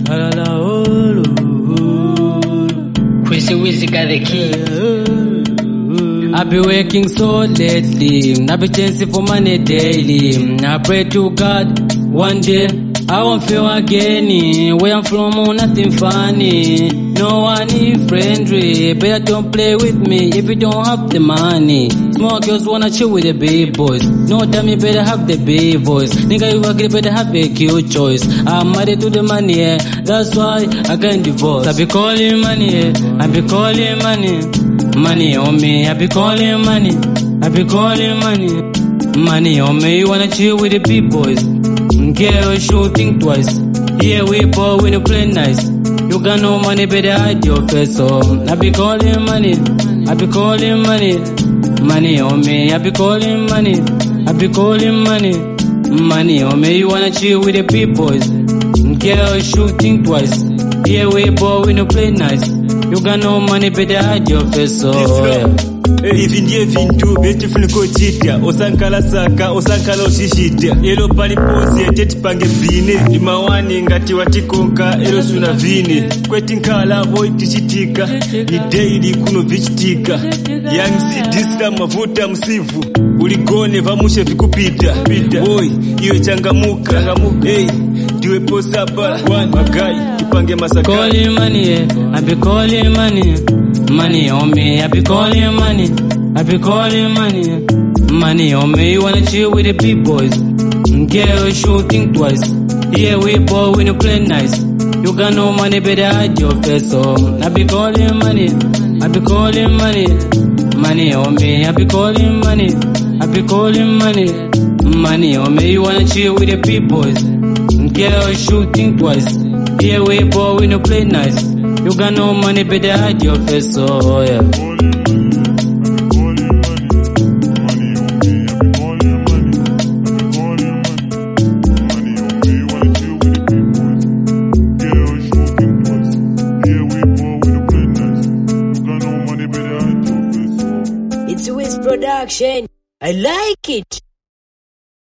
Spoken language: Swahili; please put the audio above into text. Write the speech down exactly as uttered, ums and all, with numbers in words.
La la oh, Chrissy Wizzy got the key. I be working so lately, I be chasing for money daily. I pray to God one day I won't feel again. Where I'm from, nothing funny. No one is friendly. Better don't play with me if you don't have the money. Small girls wanna chill with the big boys. No time you better have the big boys. Nigga, you agree, better have a cute choice. I'm married to the money, yeah. That's why I can't divorce. I be calling money, yeah. I be calling money. Money on me, I be calling money. I be calling money. Money on me, you wanna chill with the big boys. Girl, shooting twice. Yeah, we ball when you play nice. You got no money, better hide your face. So I be calling money. I be calling money. Money on me, I be calling money. I be calling money. Money on me, you wanna chill with the big boys. Girl, shooting twice. Yeah, we ball when you play nice. You got no money, better hide your face. So yeah. Ivi ndiye vintu vyechifuniko chitya osankala saka osankala oshishitya elo pali posi yetetipange vine imawani ngati watikonka elo suna vine kweti nkala voi tichitika ni daily kuno vichitika young sidisla mavuta msivu uligone vamushe vikupita boy iwe changamuka hey diwe posa pala magai ipange masaka calling money yeah. I be calling money. Money on me, I be calling money. I be calling money. Money on me, you wanna chill with the big boys. Girl, shooting twice. Yeah, we ball when you play nice. You got no money, better hide your face. So I be calling money. I be calling money. Money on me, I be calling money. I be calling money. Money on me, you wanna chill with the big boys. Girl, shooting twice. Yeah, we ball when you play nice. You got no money, better hide your face, so yeah. It's Wiz Production. I like it.